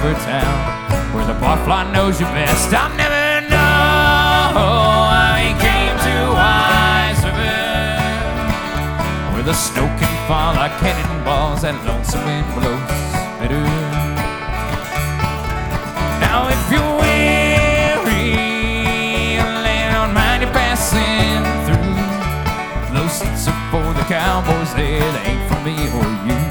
river town, where the barfly knows you best. I'll never know how he came to Wise River, where the snow can fall like cannonballs and lonesome wind blows bitter. Now if you're weary and don't mind you passing through, those seats are for the cowboys there, they ain't for me or you.